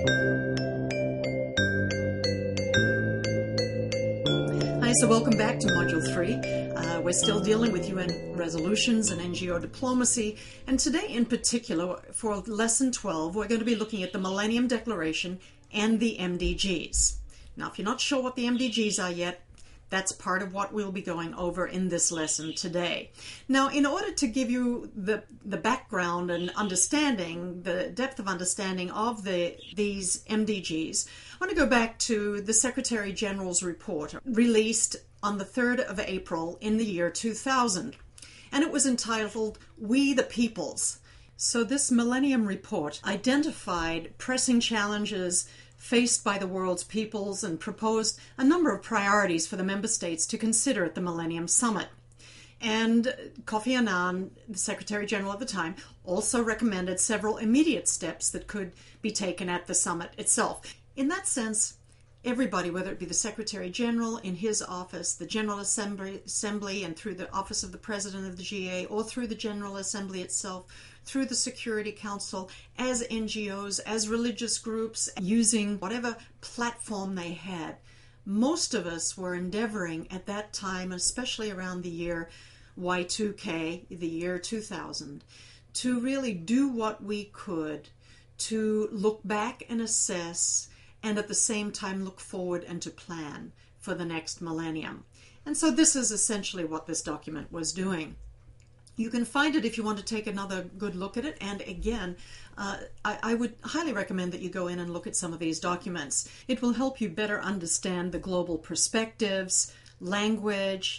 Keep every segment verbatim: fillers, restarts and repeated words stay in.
Hi, so welcome back to Module three. Uh, we're still dealing with U N resolutions and N G O diplomacy, and today in particular, for Lesson twelve, we're going to be looking at the Millennium Declaration and the M D Gs. Now, if you're not sure what the M D Gs are yet, that's part of what we'll be going over in this lesson today. Now, in order to give you the, the background and understanding, the depth of understanding of the these M D Gs, I want to go back to the Secretary General's report released on the third of April in the year two thousand. And it was entitled, We the Peoples. So this Millennium Report identified pressing challenges faced by the world's peoples and proposed a number of priorities for the member states to consider at the Millennium Summit. And Kofi Annan, the Secretary General at the time, also recommended several immediate steps that could be taken at the summit itself. In that sense, everybody, whether it be the Secretary General in his office, the General Assembly, Assembly and through the Office of the President of the G A, or through the General Assembly itself, through the Security Council, as N G Os, as religious groups, using whatever platform they had. Most of us were endeavoring at that time, especially around the year Y two K, the year two thousand, to really do what we could to look back and assess, and at the same time look forward and to plan for the next millennium. And so this is essentially what this document was doing. You can find it if you want to take another good look at it. And again, uh, I, I would highly recommend that you go in and look at some of these documents. It will help you better understand the global perspectives, language,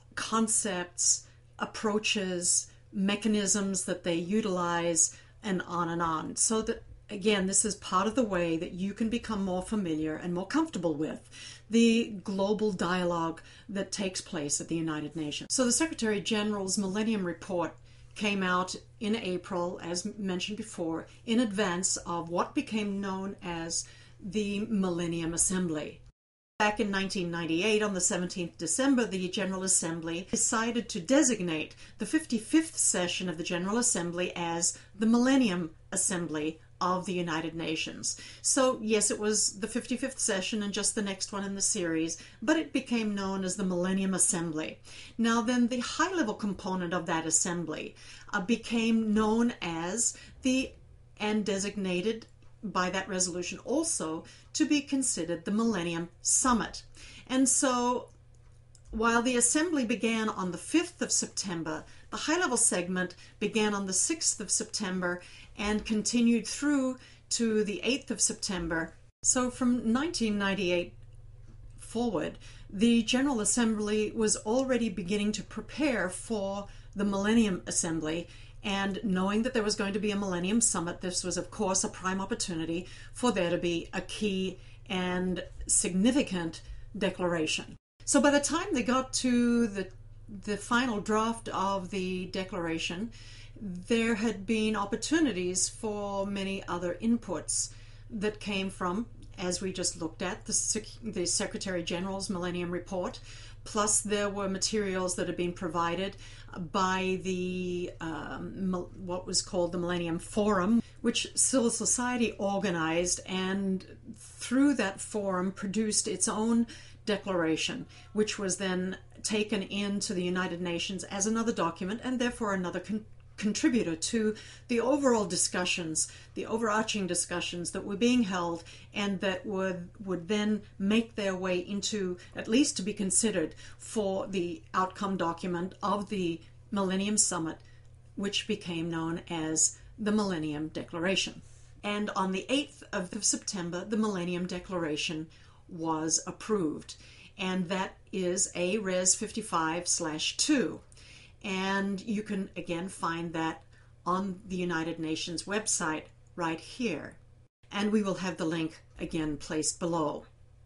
concepts, approaches, mechanisms that they utilize, and on and on. So that, again, this is part of the way that you can become more familiar and more comfortable with the global dialogue that takes place at the United Nations. So the Secretary General's Millennium Report came out in April, as mentioned before, in advance of what became known as the Millennium Assembly. Back in nineteen ninety-eight, on the seventeenth of December, the General Assembly decided to designate the fifty-fifth session of the General Assembly as the Millennium Assembly of the United Nations. So yes, it was the fifty-fifth session and just the next one in the series, but it became known as the Millennium Assembly. Now then, the high-level component of that assembly uh, became known as the, and designated by that resolution also, to be considered the Millennium Summit. And so while the assembly began on the fifth of September, the high-level segment began on the sixth of September and continued through to the eighth of September. So from nineteen ninety-eight forward, the General Assembly was already beginning to prepare for the Millennium Assembly, and knowing that there was going to be a Millennium Summit, this was of course a prime opportunity for there to be a key and significant declaration. So by the time they got to the the final draft of the declaration, there had been opportunities for many other inputs that came from, as we just looked at, the, Sec- the Secretary General's Millennium Report, plus there were materials that had been provided by the um, what was called the Millennium Forum, which civil society organized, and through that forum produced its own declaration, which was then taken into the United Nations as another document and therefore another con- contributor to the overall discussions, the overarching discussions that were being held and that would would then make their way into, at least to be considered for the outcome document of the Millennium Summit, which became known as the Millennium Declaration. And on the eighth of September, the Millennium Declaration was approved. And that is A Res fifty-five slash two. And you can again find that on the United Nations website right here. And we will have the link again placed below.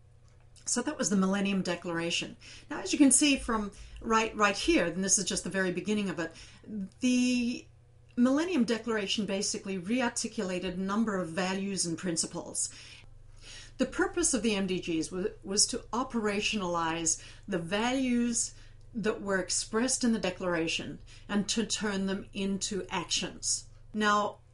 So that was the Millennium Declaration. Now, as you can see from right, right here, and this is just the very beginning of it, the Millennium Declaration basically re-articulated a number of values and principles. The purpose of the M D Gs was, was to operationalize the values that were expressed in the declaration and to turn them into actions. Now,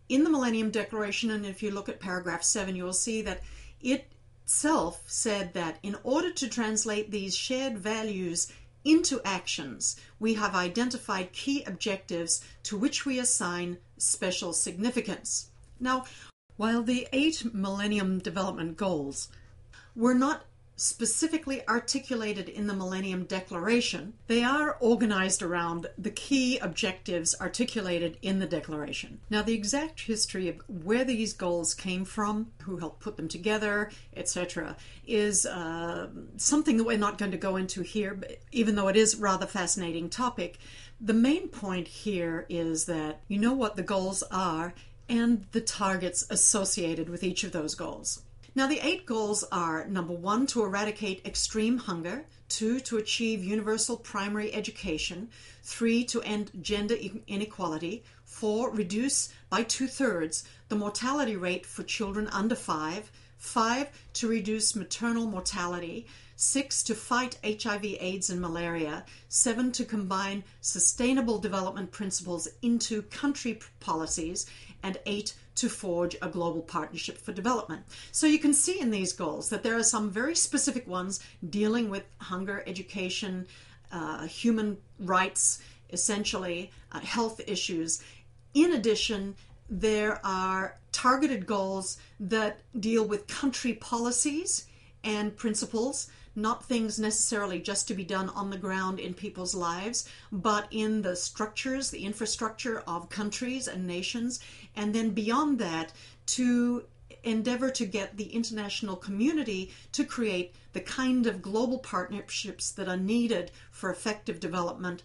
in the Millennium Declaration, and if you look at paragraph seven, you'll see that it itself said that in order to translate these shared values into actions, we have identified key objectives to which we assign special significance. Now, while the eight Millennium Development Goals were not specifically articulated in the Millennium Declaration, they are organized around the key objectives articulated in the Declaration. Now, the exact history of where these goals came from, who helped put them together, et cetera, is uh, something that we're not going to go into here, even though it is a rather fascinating topic. The main point here is that you know what the goals are and the targets associated with each of those goals. Now, the eight goals are, number one, to eradicate extreme hunger, two, to achieve universal primary education, three, to end gender inequality, four, reduce by two-thirds the mortality rate for children under five, five, to reduce maternal mortality, six, to fight H I V, AIDS, and malaria, seven, to combine sustainable development principles into country policies, and eight, to forge a global partnership for development. So you can see in these goals that there are some very specific ones dealing with hunger, education, uh, human rights, essentially, uh, health issues. In addition, there are targeted goals that deal with country policies and principles, not things necessarily just to be done on the ground in people's lives, but in the structures, the infrastructure of countries and nations, and then beyond that, to endeavor to get the international community to create the kind of global partnerships that are needed for effective development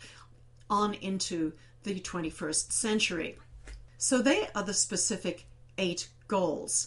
on into the twenty-first century. So they are the specific eight goals.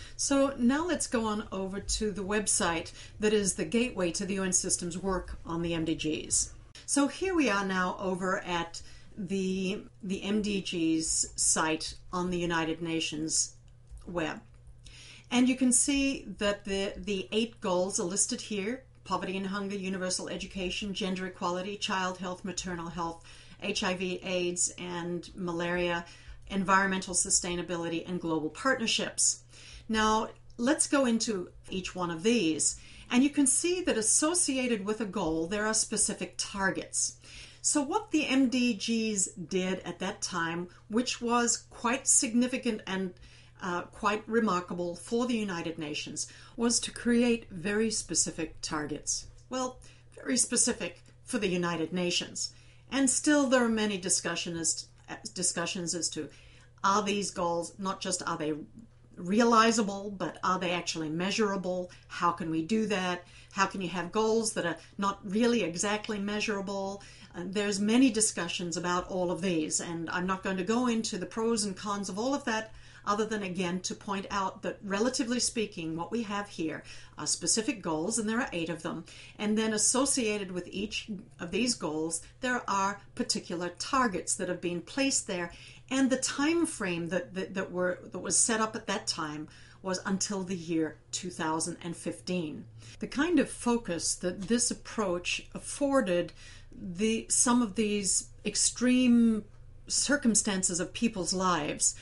So now let's go on over to the website that is the gateway to the U N system's work on the M D Gs. So here we are now over at the, the M D Gs site on the United Nations web. And you can see that the, the eight goals are listed here: poverty and hunger, universal education, gender equality, child health, maternal health, H I V, AIDS, and malaria, environmental sustainability, and global partnerships. Now, let's go into each one of these, and you can see that associated with a goal, there are specific targets. So what the M D Gs did at that time, which was quite significant and uh, quite remarkable for the United Nations, was to create very specific targets. Well, very specific for the United Nations. And still there are many discussion as, discussions as to, are these goals, not just are they realizable, but are they actually measurable? How can we do that? How can you have goals that are not really exactly measurable? And there's many discussions about all of these, and I'm not going to go into the pros and cons of all of that, other than again to point out that relatively speaking, what we have here are specific goals, and there are eight of them, and then associated with each of these goals there are particular targets that have been placed there, and the time frame that, that, that, were, that was set up at that time was until the year two thousand fifteen. The kind of focus that this approach afforded the some of these extreme circumstances of people's lives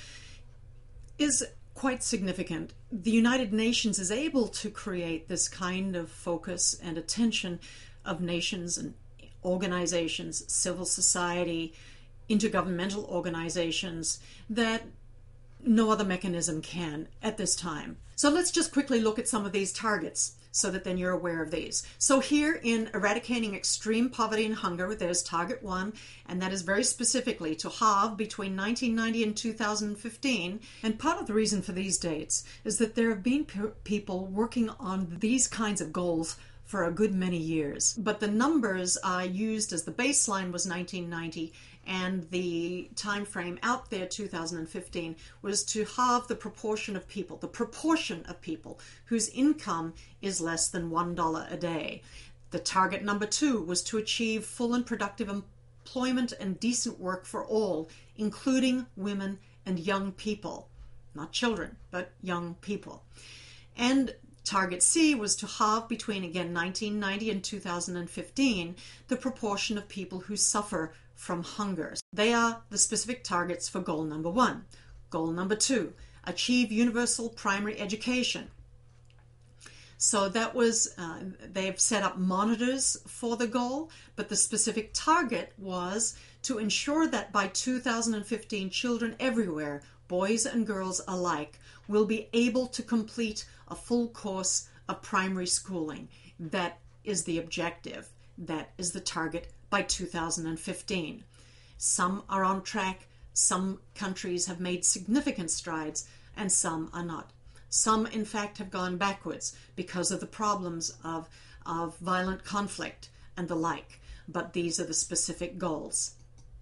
is quite significant. The United Nations is able to create this kind of focus and attention of nations and organizations, civil society, intergovernmental organizations, that no other mechanism can at this time. So let's just quickly look at some of these targets so that then you're aware of these. So here in eradicating extreme poverty and hunger, there's target one, and that is very specifically to halve between nineteen ninety and two thousand fifteen. And part of the reason for these dates is that there have been pe- people working on these kinds of goals for a good many years. But the numbers are used as the baseline was nineteen ninety, and the time frame out there, two thousand fifteen, was to halve the proportion of people, the proportion of people whose income is less than one dollar a day. The target number two was to achieve full and productive employment and decent work for all, including women and young people. Not children, but young people. And Target C was to halve between, again, nineteen ninety and two thousand fifteen, the proportion of people who suffer from hunger. They are the specific targets for goal number one. Goal number two, achieve universal primary education. So that was, uh, they've set up monitors for the goal, but the specific target was to ensure that by two thousand fifteen, children everywhere, boys and girls alike, will be able to complete a full course of primary schooling. That is the objective. That is the target by two thousand fifteen. Some are on track, some countries have made significant strides, and some are not. Some, in fact, have gone backwards because of the problems of, of violent conflict and the like. But these are the specific goals.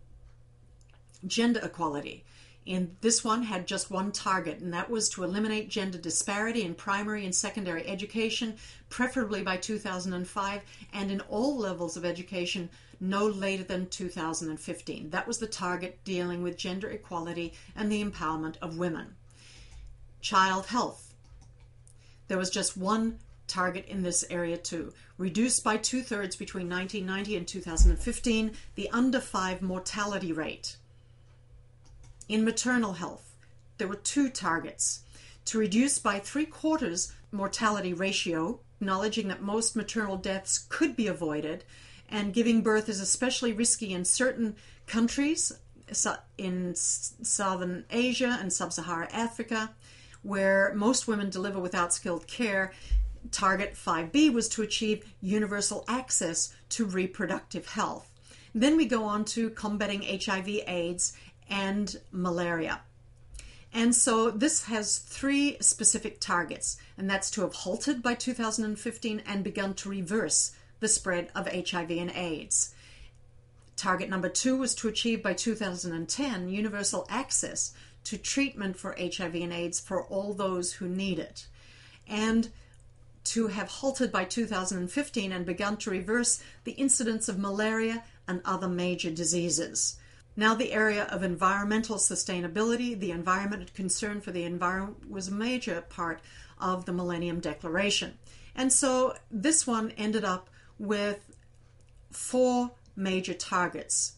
Gender equality. And this one had just one target, and that was to eliminate gender disparity in primary and secondary education, preferably by two thousand five, and in all levels of education no later than two thousand fifteen. That was the target, dealing with gender equality and the empowerment of women. Child health. There was just one target in this area too. Reduce by two-thirds between nineteen ninety and two thousand fifteen the under five mortality rate. In maternal health, there were two targets. To reduce by three-quarters mortality ratio, acknowledging that most maternal deaths could be avoided, and giving birth is especially risky in certain countries, in Southern Asia and Sub-Saharan Africa, where most women deliver without skilled care. Target five B was to achieve universal access to reproductive health. Then we go on to combating H I V AIDS and malaria. And so this has three specific targets, and that's to have halted by two thousand fifteen and begun to reverse the spread of H I V and AIDS. Target number two was to achieve by two thousand ten universal access to treatment for H I V and AIDS for all those who need it, and to have halted by two thousand fifteen and begun to reverse the incidence of malaria and other major diseases. Now the area of environmental sustainability, the environment concern for the environment, was a major part of the Millennium Declaration. And so this one ended up with four major targets.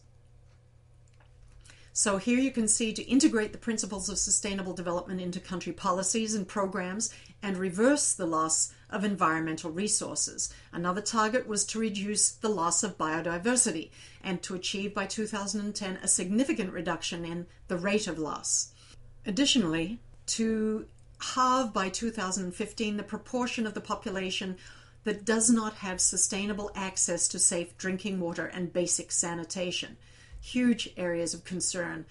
So here you can see to integrate the principles of sustainable development into country policies and programs and reverse the loss of environmental resources. Another target was to reduce the loss of biodiversity and to achieve by two thousand ten a significant reduction in the rate of loss. Additionally, to halve by two thousand fifteen the proportion of the population that does not have sustainable access to safe drinking water and basic sanitation. Huge areas of concern.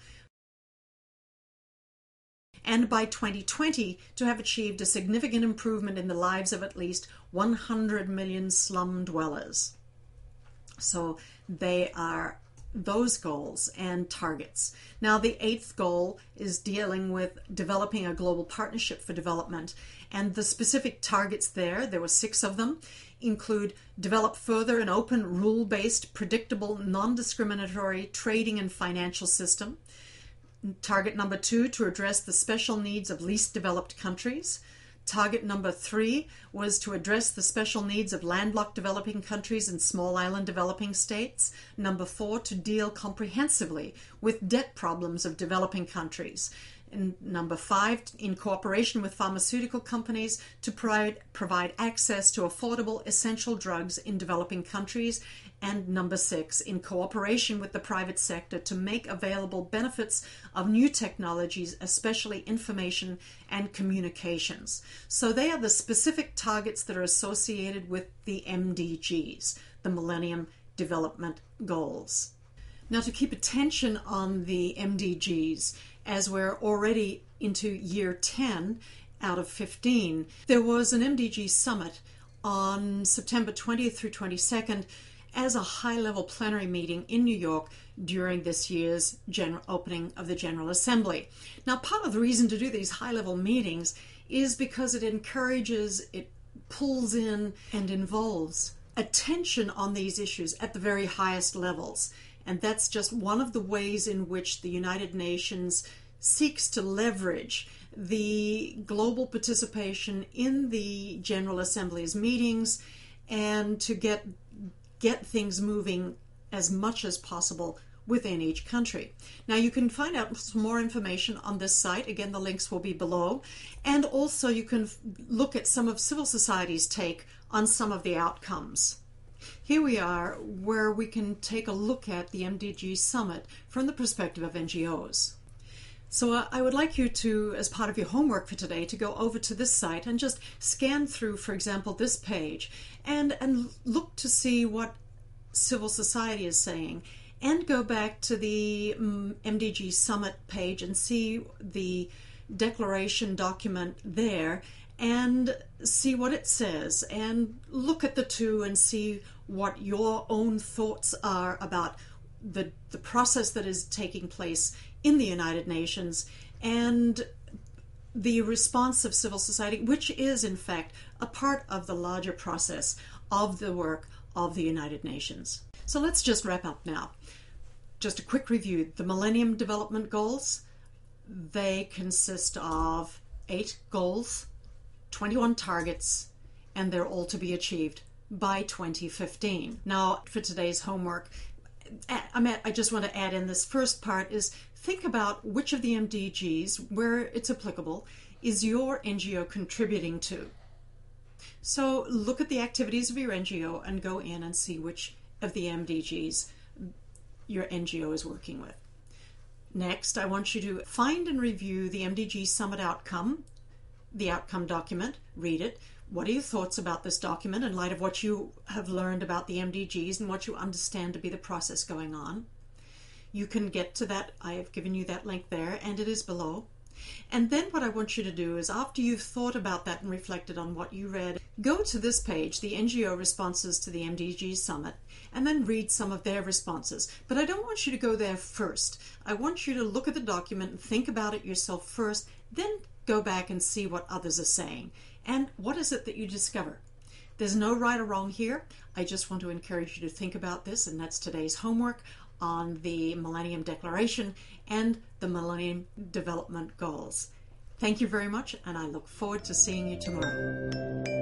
And by twenty twenty, to have achieved a significant improvement in the lives of at least one hundred million slum dwellers. So they are those goals and targets. Now the eighth goal is dealing with developing a global partnership for development, and the specific targets there, there were six of them, include develop further an open, rule-based, predictable, non-discriminatory trading and financial system. Target number two, to address the special needs of least developed countries. Target number three was to address the special needs of landlocked developing countries and small island developing states. Number four, to deal comprehensively with debt problems of developing countries. And number five, in cooperation with pharmaceutical companies, to provide, provide access to affordable essential drugs in developing countries. And number six, in cooperation with the private sector, to make available benefits of new technologies, especially information and communications. So they are the specific targets that are associated with the M D Gs, the Millennium Development Goals. Now, to keep attention on the M D Gs, as we're already into year ten out of fifteen, there was an M D G summit on September twentieth through twenty-second as a high-level plenary meeting in New York during this year's general opening of the General Assembly. Now, part of the reason to do these high-level meetings is because it encourages, it pulls in and involves attention on these issues at the very highest levels. And that's just one of the ways in which the United Nations seeks to leverage the global participation in the General Assembly's meetings and to get get things moving as much as possible within each country. Now you can find out some more information on this site. Again, the links will be below. And also you can look at some of civil society's take on some of the outcomes. Here we are where we can take a look at the M D G Summit from the perspective of N G Os. So uh, I would like you to, as part of your homework for today, to go over to this site and just scan through, for example, this page and, and look to see what civil society is saying, and go back to the um, M D G Summit page and see the declaration document there and see what it says, and look at the two and see what your own thoughts are about the, the process that is taking place in the United Nations and the response of civil society, which is in fact a part of the larger process of the work of the United Nations. So let's just wrap up now. Just a quick review. The Millennium Development Goals, they consist of eight goals, twenty-one targets, and they're all to be achieved by twenty fifteen. Now, for today's homework, I just want to add in this first part is think about which of the M D Gs, where it's applicable, is your N G O contributing to. So look at the activities of your N G O and go in and see which of the M D Gs your N G O is working with. Next, I want you to find and review the M D G Summit outcome, the outcome document, read it. What are your thoughts about this document in light of what you have learned about the M D Gs and what you understand to be the process going on? You can get to that. I have given you that link there, and it is below. And then what I want you to do is, after you've thought about that and reflected on what you read, go to this page, the N G O responses to the M D G Summit, and then read some of their responses. But I don't want you to go there first. I want you to look at the document and think about it yourself first, then go back and see what others are saying. And what is it that you discover? There's no right or wrong here. I just want to encourage you to think about this, and that's today's homework on the Millennium Declaration and the Millennium Development Goals. Thank you very much, and I look forward to seeing you tomorrow.